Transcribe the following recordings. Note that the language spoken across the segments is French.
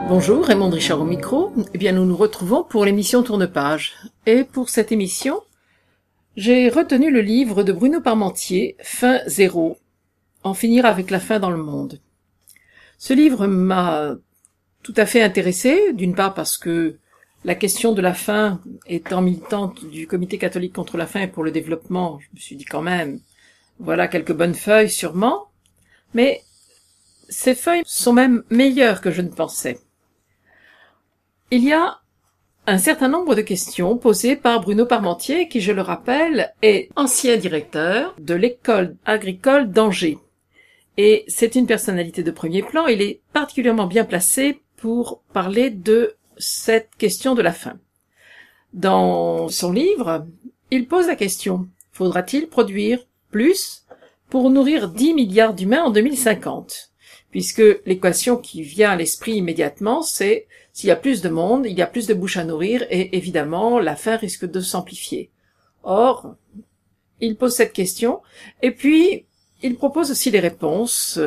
Bonjour, Raymond Richard au micro. Eh bien, nous nous retrouvons pour l'émission Tourne-Page. Et pour cette émission, j'ai retenu le livre de Bruno Parmentier, Fin zéro, en finir avec la faim dans le monde. Ce livre m'a tout à fait intéressé, d'une part parce que la question de la faim, étant militante du Comité catholique contre la faim et pour le développement, je me suis dit quand même, voilà quelques bonnes feuilles sûrement, mais ces feuilles sont même meilleures que je ne pensais. Il y a un certain nombre de questions posées par Bruno Parmentier, qui, je le rappelle, est ancien directeur de l'école agricole d'Angers. Et c'est une personnalité de premier plan, il est particulièrement bien placé pour parler de cette question de la faim. Dans son livre, il pose la question, faudra-t-il produire plus pour nourrir 10 milliards d'humains en 2050 ? Puisque l'équation qui vient à l'esprit immédiatement, c'est s'il y a plus de monde, il y a plus de bouches à nourrir et évidemment la faim risque de s'amplifier. Or, il pose cette question et puis il propose aussi des réponses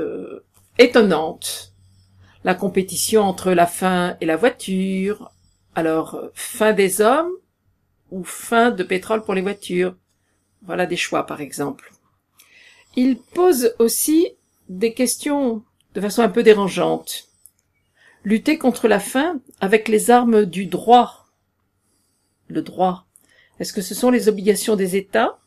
étonnantes. La compétition entre la faim et la voiture, alors faim des hommes ou faim de pétrole pour les voitures. Voilà des choix par exemple. Il pose aussi des questions de façon un peu dérangeante. Lutter contre la faim avec les armes du droit. Le droit. Est-ce que ce sont les obligations des États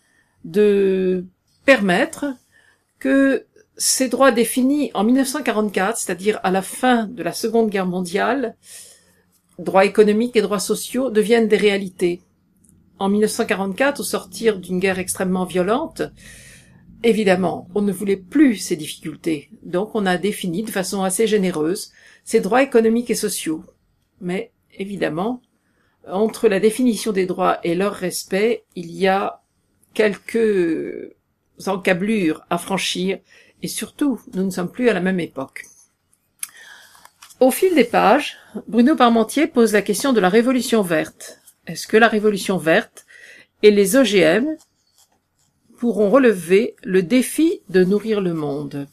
de permettre que ces droits définis en 1944, c'est-à-dire à la fin de la Seconde Guerre mondiale, droits économiques et droits sociaux, deviennent des réalités? En 1944, au sortir d'une guerre extrêmement violente, évidemment, on ne voulait plus ces difficultés, donc on a défini de façon assez généreuse ces droits économiques et sociaux. Mais, évidemment, entre la définition des droits et leur respect, il y a quelques encablures à franchir, et surtout, nous ne sommes plus à la même époque. Au fil des pages, Bruno Parmentier pose la question de la révolution verte. Est-ce que la révolution verte et les OGM pourront relever le défi de nourrir le monde?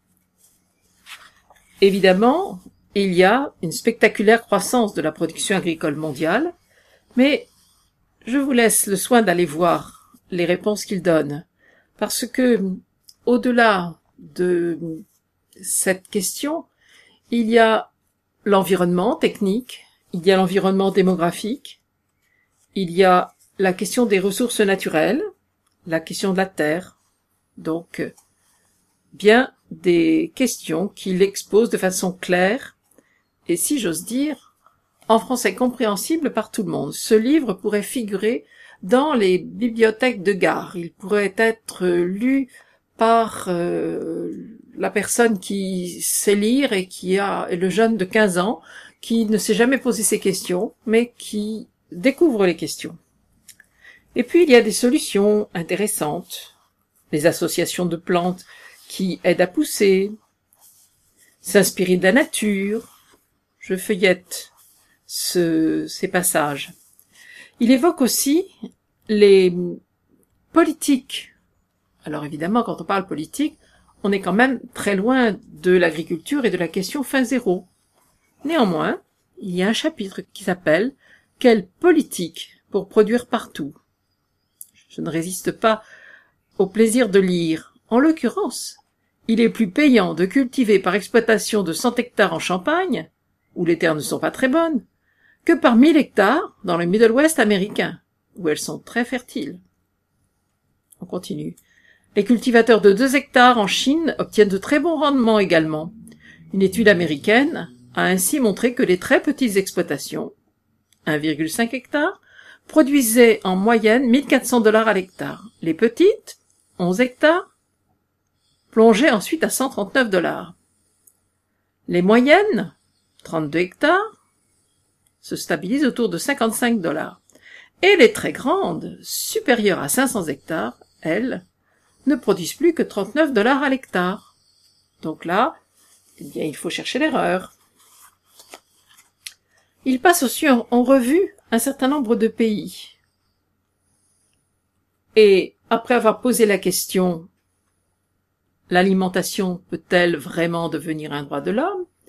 Évidemment, il y a une spectaculaire croissance de la production agricole mondiale, mais je vous laisse le soin d'aller voir les réponses qu'il donne, parce que, au-delà de cette question, il y a l'environnement technique, il y a l'environnement démographique, il y a la question des ressources naturelles, la question de la terre, donc bien des questions qu'il expose de façon claire et, si j'ose dire, en français compréhensible par tout le monde. Ce livre pourrait figurer dans les bibliothèques de gare, il pourrait être lu par la personne qui sait lire et qui a le jeune de 15 ans qui ne s'est jamais posé ces questions, mais qui découvre les questions. Et puis, il y a des solutions intéressantes. Les associations de plantes qui aident à pousser, s'inspirer de la nature. Je feuillette ces passages. Il évoque aussi les politiques. Alors évidemment, quand on parle politique, on est quand même très loin de l'agriculture et de la question fin zéro. Néanmoins, il y a un chapitre qui s'appelle « Quelle politique pour produire partout ?» Je ne résiste pas au plaisir de lire. En l'occurrence, il est plus payant de cultiver par exploitation de 100 hectares en Champagne, où les terres ne sont pas très bonnes, que par 1000 hectares dans le Middle West américain, où elles sont très fertiles. On continue. Les cultivateurs de 2 hectares en Chine obtiennent de très bons rendements également. Une étude américaine a ainsi montré que les très petites exploitations, 1,5 hectare, produisaient en moyenne 1400 $ à l'hectare. Les petites, 11 hectares, plongeaient ensuite à 139 $. Les moyennes, 32 hectares, se stabilisent autour de 55 $. Et les très grandes, supérieures à 500 hectares, elles, ne produisent plus que 39 $ à l'hectare. Donc là, eh bien, il faut chercher l'erreur. Il passe aussi en revue un certain nombre de pays. Et après avoir posé la question « L'alimentation peut-elle vraiment devenir un droit de l'homme ?»,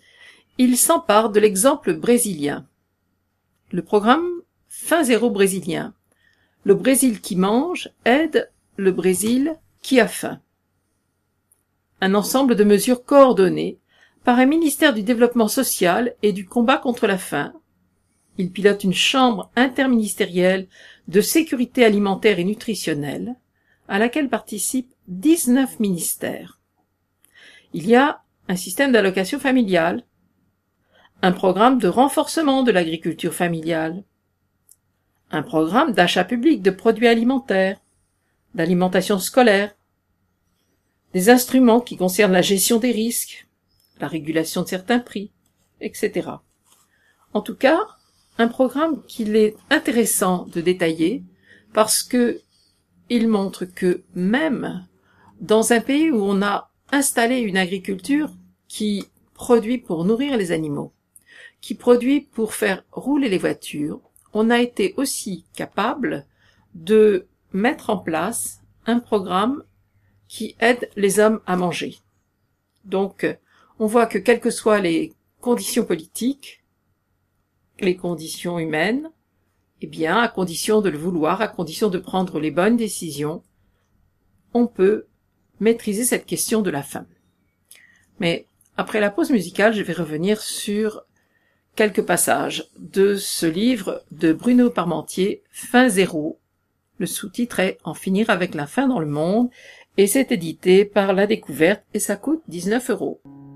il s'empare de l'exemple brésilien. Le programme Faim zéro brésilien. Le Brésil qui mange aide le Brésil qui a faim. Un ensemble de mesures coordonnées par un ministère du Développement social et du combat contre la faim. Il pilote une chambre interministérielle de sécurité alimentaire et nutritionnelle à laquelle participent 19 ministères. Il y a un système d'allocation familiale, un programme de renforcement de l'agriculture familiale, un programme d'achat public de produits alimentaires, d'alimentation scolaire, des instruments qui concernent la gestion des risques, la régulation de certains prix, etc. En tout cas, un programme qu'il est intéressant de détailler parce que il montre que même dans un pays où on a installé une agriculture qui produit pour nourrir les animaux, qui produit pour faire rouler les voitures, on a été aussi capable de mettre en place un programme qui aide les hommes à manger. Donc, on voit que quelles que soient les conditions politiques, les conditions humaines, eh bien, à condition de le vouloir, à condition de prendre les bonnes décisions, on peut maîtriser cette question de la faim. Mais après la pause musicale, je vais revenir sur quelques passages de ce livre de Bruno Parmentier, Faim zéro. Le sous-titre est « En finir avec la faim dans le monde » et c'est édité par La Découverte et ça coûte 19 €.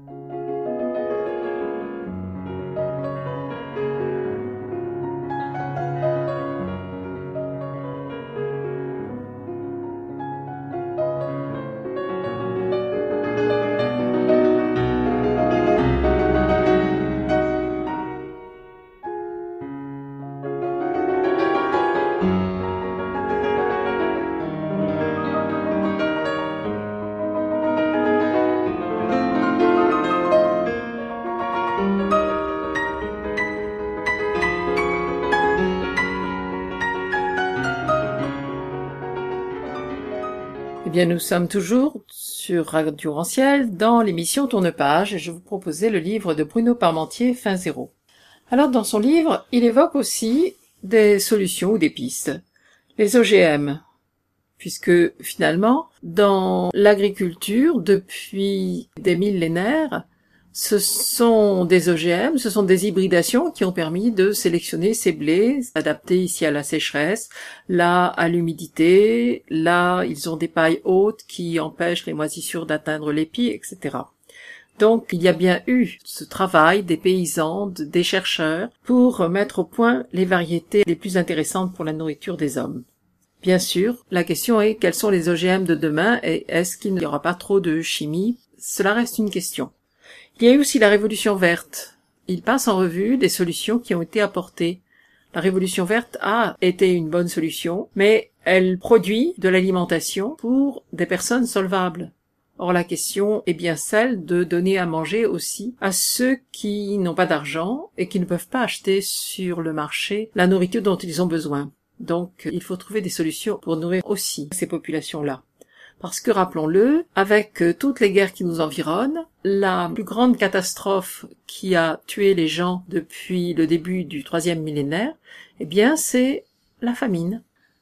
Eh bien, nous sommes toujours sur Radio Ranciel dans l'émission Tourne-Page et je vous proposais le livre de Bruno Parmentier, Faim zéro. Alors, dans son livre, il évoque aussi des solutions ou des pistes. Les OGM, puisque finalement, dans l'agriculture, depuis des millénaires, ce sont des OGM, ce sont des hybridations qui ont permis de sélectionner ces blés, adaptés ici à la sécheresse, là à l'humidité, là ils ont des pailles hautes qui empêchent les moisissures d'atteindre l'épi, etc. Donc il y a bien eu ce travail des paysans, des chercheurs, pour mettre au point les variétés les plus intéressantes pour la nourriture des hommes. Bien sûr, la question est quels sont les OGM de demain et est-ce qu'il n'y aura pas trop de chimie? Cela reste une question. Il y a eu aussi la Révolution verte. Il passe en revue des solutions qui ont été apportées. La Révolution verte a été une bonne solution, mais elle produit de l'alimentation pour des personnes solvables. Or, la question est bien celle de donner à manger aussi à ceux qui n'ont pas d'argent et qui ne peuvent pas acheter sur le marché la nourriture dont ils ont besoin. Donc, il faut trouver des solutions pour nourrir aussi ces populations-là. Parce que, rappelons-le, avec toutes les guerres qui nous environnent, la plus grande catastrophe qui a tué les gens depuis le début du 3e millénaire, eh bien, c'est la famine.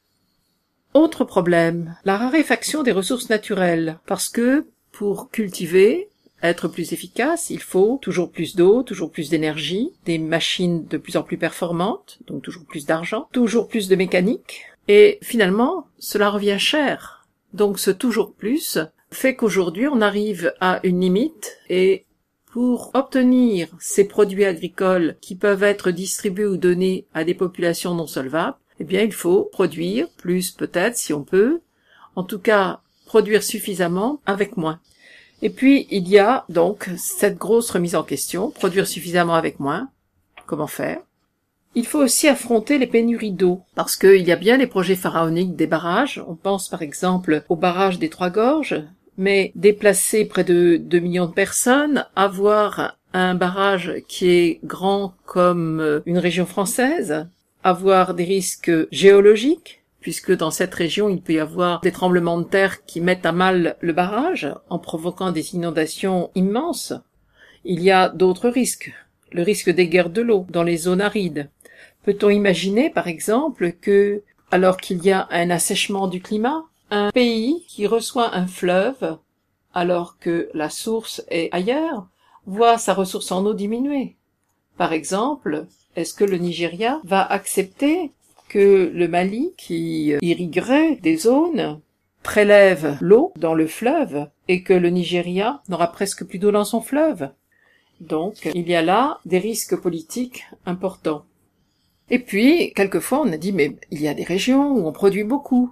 Autre problème, la raréfaction des ressources naturelles. Parce que, pour cultiver, être plus efficace, il faut toujours plus d'eau, toujours plus d'énergie, des machines de plus en plus performantes, donc toujours plus d'argent, toujours plus de mécanique, et finalement, cela revient cher. Donc ce toujours plus fait qu'aujourd'hui on arrive à une limite et pour obtenir ces produits agricoles qui peuvent être distribués ou donnés à des populations non solvables, eh bien il faut produire plus peut-être si on peut, en tout cas produire suffisamment avec moins. Et puis il y a donc cette grosse remise en question, produire suffisamment avec moins, comment faire ? Il faut aussi affronter les pénuries d'eau, parce qu'il y a bien les projets pharaoniques des barrages, on pense par exemple au barrage des Trois Gorges, mais déplacer près de 2 millions de personnes, avoir un barrage qui est grand comme une région française, avoir des risques géologiques, puisque dans cette région il peut y avoir des tremblements de terre qui mettent à mal le barrage, en provoquant des inondations immenses. Il y a d'autres risques. le risque des guerres de l'eau dans les zones arides. Peut-on imaginer, par exemple, que, alors qu'il y a un assèchement du climat, un pays qui reçoit un fleuve, alors que la source est ailleurs, voit sa ressource en eau diminuer? Par exemple, est-ce que le Nigeria va accepter que le Mali, qui irriguerait des zones, prélève l'eau dans le fleuve et que le Nigeria n'aura presque plus d'eau dans son fleuve? Donc, il y a là des risques politiques importants. Et puis, quelquefois, on a dit, mais il y a des régions où on produit beaucoup.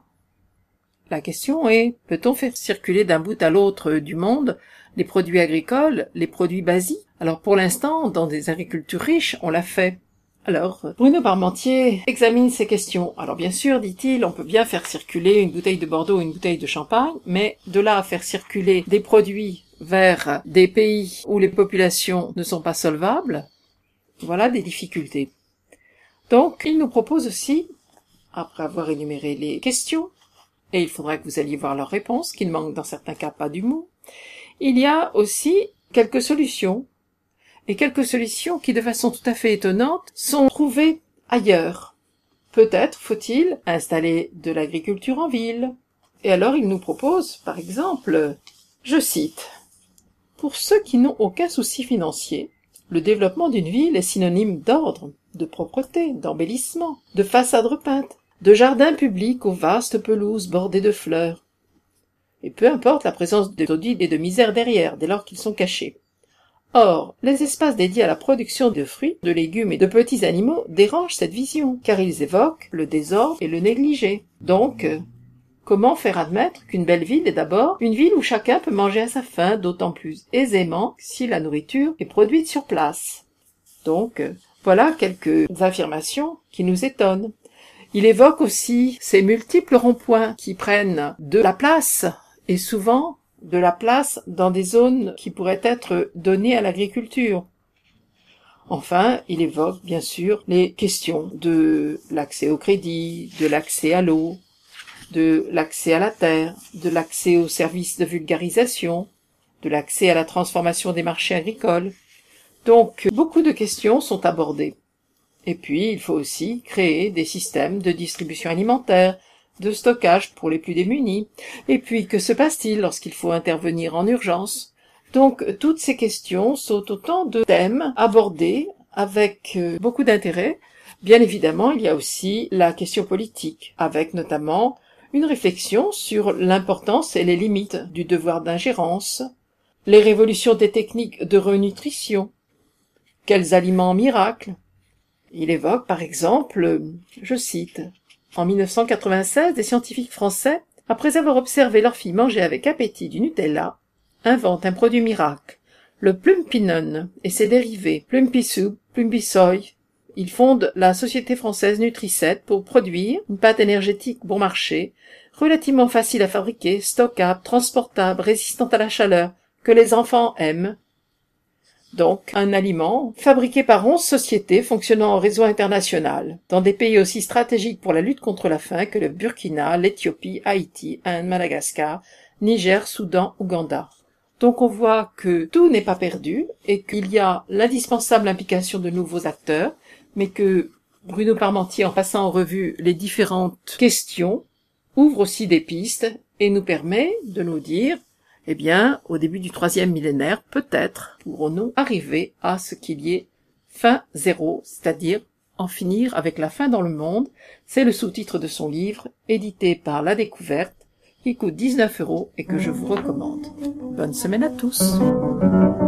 La question est, peut-on faire circuler d'un bout à l'autre du monde les produits agricoles, les produits basiques? Alors, pour l'instant, dans des agricultures riches, on l'a fait. Alors, Bruno Parmentier examine ces questions. Alors, bien sûr, dit-il, on peut bien faire circuler une bouteille de Bordeaux ou une bouteille de champagne, mais de là à faire circuler des produits vers des pays où les populations ne sont pas solvables, voilà des difficultés. Donc, il nous propose aussi, après avoir énuméré les questions, et il faudra que vous alliez voir leurs réponses, qu'il manque dans certains cas pas du mot, il y a aussi quelques solutions, et quelques solutions qui, de façon tout à fait étonnante, sont trouvées ailleurs. Peut-être faut-il installer de l'agriculture en ville. Et alors il nous propose, par exemple, je cite, « Pour ceux qui n'ont aucun souci financier, le développement d'une ville est synonyme d'ordre, de propreté, d'embellissement, de façades repeintes, de jardins publics aux vastes pelouses bordées de fleurs. Et peu importe la présence de taudis et de misère derrière, dès lors qu'ils sont cachés. Or, les espaces dédiés à la production de fruits, de légumes et de petits animaux dérangent cette vision, car ils évoquent le désordre et le négligé. Donc, comment faire admettre qu'une belle ville est d'abord une ville où chacun peut manger à sa faim, d'autant plus aisément si la nourriture est produite sur place? Donc, voilà quelques affirmations qui nous étonnent. Il évoque aussi ces multiples ronds-points qui prennent de la place, et souvent de la place dans des zones qui pourraient être données à l'agriculture. Enfin, il évoque bien sûr les questions de l'accès au crédit, de l'accès à l'eau, de l'accès à la terre, de l'accès aux services de vulgarisation, de l'accès à la transformation des marchés agricoles. Donc, beaucoup de questions sont abordées. Et puis, il faut aussi créer des systèmes de distribution alimentaire, de stockage pour les plus démunis. Et puis, que se passe-t-il lorsqu'il faut intervenir en urgence? Donc, toutes ces questions sont autant de thèmes abordés avec beaucoup d'intérêt. Bien évidemment, il y a aussi la question politique, avec notamment une réflexion sur l'importance et les limites du devoir d'ingérence, les révolutions des techniques de renutrition, quels aliments miracles. Il évoque, par exemple, je cite, « En 1996, des scientifiques français, après avoir observé leurs filles manger avec appétit du Nutella, inventent un produit miracle, le Plumpinon et ses dérivés, Plumpisoup, Plumpisoy. Ils fondent la société française Nutri-7 pour produire une pâte énergétique bon marché, relativement facile à fabriquer, stockable, transportable, résistante à la chaleur, que les enfants aiment. » Donc, un aliment fabriqué par 11 sociétés fonctionnant en réseau international, dans des pays aussi stratégiques pour la lutte contre la faim que le Burkina, l'Éthiopie, Haïti, Inde, Madagascar, Niger, Soudan, Ouganda. Donc on voit que tout n'est pas perdu et qu'il y a l'indispensable implication de nouveaux acteurs, mais que Bruno Parmentier, en passant en revue les différentes questions, ouvre aussi des pistes et nous permet de nous dire eh bien, au début du 3e millénaire, peut-être pourrons-nous arriver à ce qu'il y ait fin zéro, c'est-à-dire en finir avec la faim dans le monde. C'est le sous-titre de son livre, édité par La Découverte, qui coûte 19 € et que je vous recommande. Bonne semaine à tous.